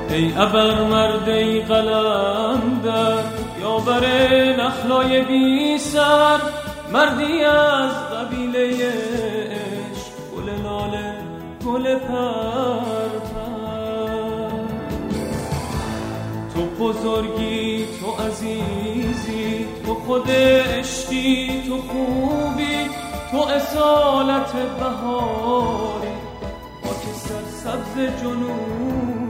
ای ابرمرد ای قلندر یاور نخلای بی سر، مردی از قبیله عشق، گل لاله گل پر پر. تو بزرگی تو عزیزی، تو خود عشقی، تو خوبی، تو اصالت بهاری، خاک سرسبز جنوبی.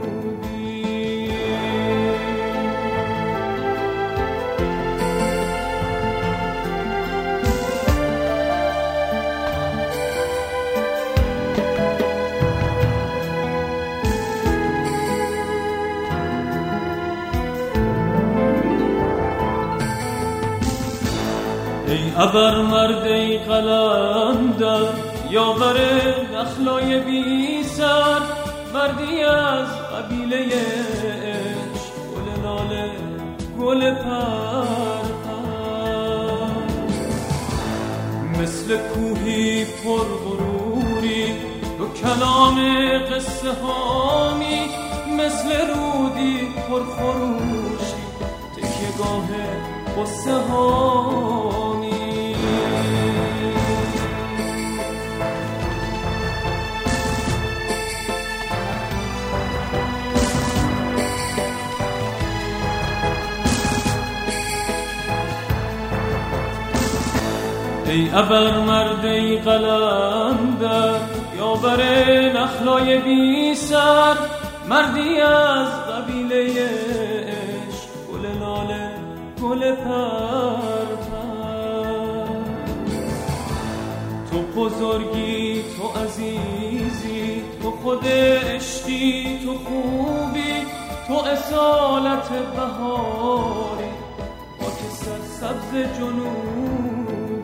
ای ابرمرد ای قلندر یاور نخلای بی سر، مردی از قبیله عشق، گل لاله گل پر پر. مثل کوهی پر غروری تو کلام قصه هامی، مثل رودی پر خروشی تکیه گاه قصه هامی. ای ابرمرد ای قلندر یاور نخلای بی سر، مردی از قبیله عشق، گل لاله گل پر پر. تو بزرگی تو عزیزی، تو خود عشقی، تو خوبی، تو اصالت بهاری، خاک سرسبز جنوبی.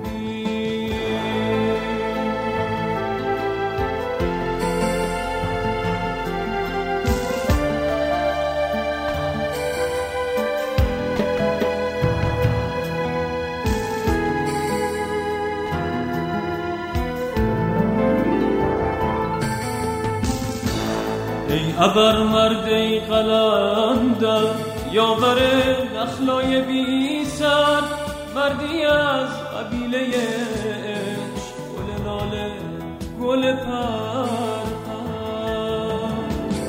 ای ابرمرد ای قلندر یاور نخلای بی سر، مردی از قبیله عشق، گل لاله گل پر پر.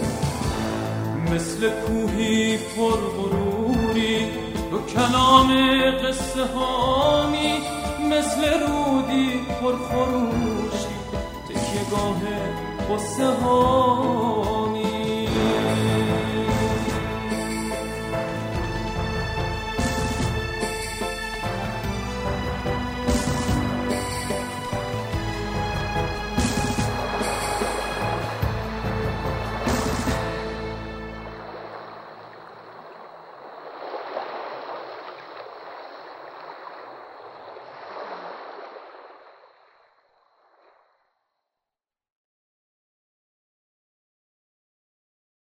مثل کوهی پر غروری تو کلام قصه هامی، مثل رودی پر خروشی تکیه گاه قصه هامی.